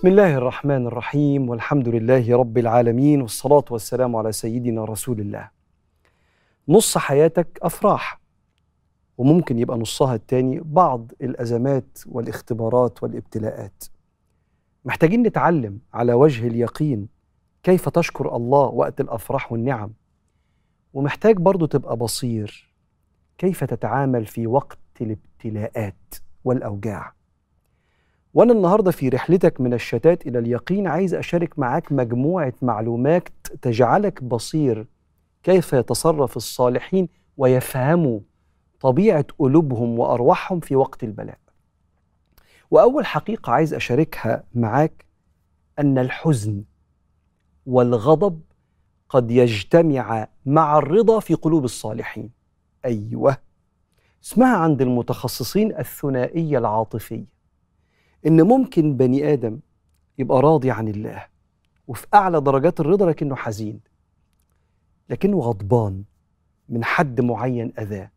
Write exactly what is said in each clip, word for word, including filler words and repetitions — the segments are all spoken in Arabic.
بسم الله الرحمن الرحيم، والحمد لله رب العالمين، والصلاة والسلام على سيدنا رسول الله. نص حياتك أفراح، وممكن يبقى نصها التاني بعض الأزمات والاختبارات والابتلاءات. محتاجين نتعلم على وجه اليقين كيف تشكر الله وقت الأفراح والنعم، ومحتاج برضو تبقى بصير كيف تتعامل في وقت الابتلاءات والأوجاع. وأنا النهاردة في رحلتك من الشتات إلى اليقين عايز أشارك معاك مجموعة معلومات تجعلك بصير كيف يتصرف الصالحين ويفهموا طبيعة قلوبهم وأرواحهم في وقت البلاء. وأول حقيقة عايز أشاركها معاك أن الحزن والغضب قد يجتمع مع الرضا في قلوب الصالحين. أيوة، اسمها عند المتخصصين الثنائية العاطفية، إن ممكن بني آدم يبقى راضي عن الله وفي أعلى درجات الرضا لكنه حزين، لكنه غضبان من حد معين أذاه.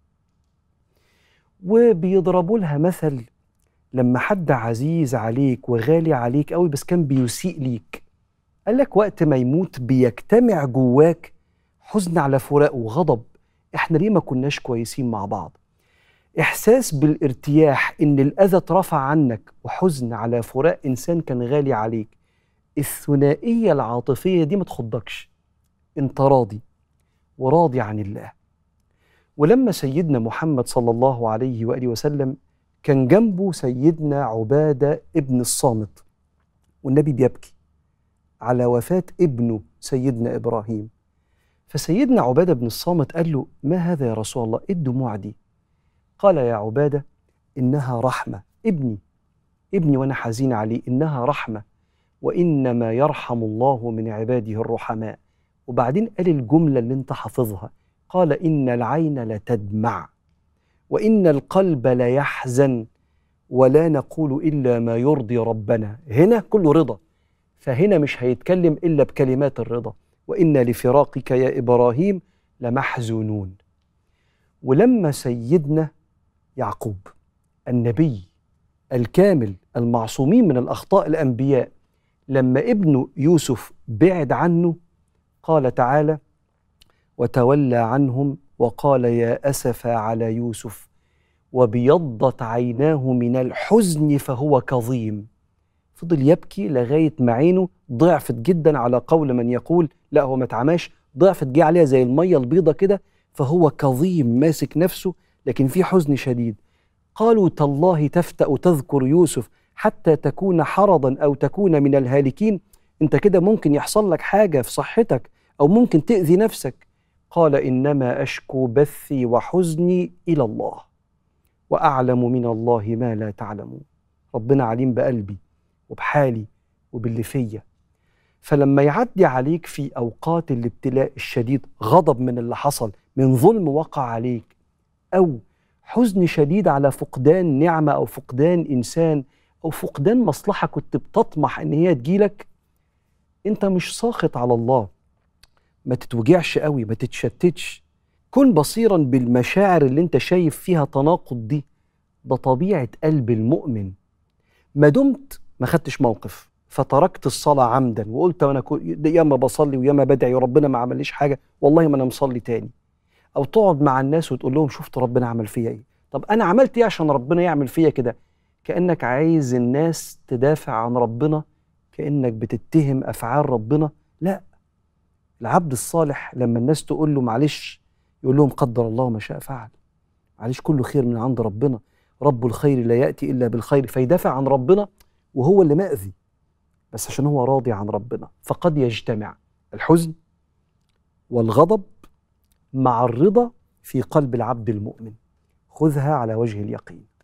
وبيضربوا لها مثل لما حد عزيز عليك وغالي عليك قوي بس كان بيسيء ليك، قال لك وقت ما يموت بيجتمع جواك حزن على فراقه وغضب، احنا ليه ما كناش كويسين مع بعض. إحساس بالارتياح إن الأذى اترفع عنك، وحزن على فراق إنسان كان غالي عليك. الثنائية العاطفية دي ما تخضكش، أنت راضي وراضي عن الله. ولما سيدنا محمد صلى الله عليه وآله وسلم كان جنبه سيدنا عبادة ابن الصامت، والنبي بيبكي على وفاة ابنه سيدنا إبراهيم، فسيدنا عبادة بن الصامت قال له: ما هذا يا رسول الله؟ إيه الدموع دي؟ قال: يا عبادة، إنها رحمة. ابني ابني وأنا حزين عليه، إنها رحمة، وإنما يرحم الله من عباده الرحماء. وبعدين قال الجملة اللي انت حافظها، قال: إن العين لتدمع وإن القلب ليحزن ولا نقول إلا ما يرضي ربنا. هنا كله رضا، فهنا مش هيتكلم إلا بكلمات الرضا. وإن لفراقك يا إبراهيم لمحزونون. ولما سيدنا يعقوب النبي الكامل المعصومين من الأخطاء الأنبياء، لما ابنه يوسف بعد عنه، قال تعالى: وتولى عنهم وقال يا أسفى على يوسف وبيضت عيناه من الحزن فهو كظيم. فضل يبكي لغاية ما عينه ضعفت جدا، على قول من يقول لا هو ما اتعماش، ضعفت جه عليها زي المية البيضة كده، فهو كظيم ماسك نفسه لكن في حزن شديد. قالوا: تالله تفتأ تذكر يوسف حتى تكون حرضا أو تكون من الهالكين، انت كده ممكن يحصل لك حاجة في صحتك أو ممكن تأذي نفسك. قال: إنما أشكو بثي وحزني إلى الله وأعلم من الله ما لا تعلمون. ربنا عليم بقلبي وبحالي وباللي فيا. فلما يعدي عليك في أوقات الابتلاء الشديد غضب من اللي حصل، من ظلم وقع عليك، أو حزن شديد على فقدان نعمة أو فقدان إنسان أو فقدان مصلحة كنت بتطمح إن هي تجيلك، أنت مش ساخط على الله. ما تتوجعش قوي، ما تتشتتش، كن بصيرا بالمشاعر اللي انت شايف فيها تناقض دي. ده طبيعة قلب المؤمن. ما دمت ما خدتش موقف فتركت الصلاة عمدا وقلت أنا ياما بصلي وياما بدعي وربنا ما عمليش حاجة، والله ما أنا مصلي تاني. أو تقعد مع الناس وتقول لهم شفت ربنا عمل فيا إيه، طب أنا عملت إيه عشان ربنا يعمل فيا كده، كأنك عايز الناس تدافع عن ربنا، كأنك بتتهم أفعال ربنا. لا، العبد الصالح لما الناس تقول له معلش يقول لهم قدر الله ما شاء فعل، معلش كله خير من عند ربنا، رب الخير لا يأتي إلا بالخير، فيدافع عن ربنا وهو اللي مأذي بس عشان هو راضي عن ربنا. فقد يجتمع الحزن والغضب مع الرضا في قلب العبد المؤمن. خذها على وجه اليقين.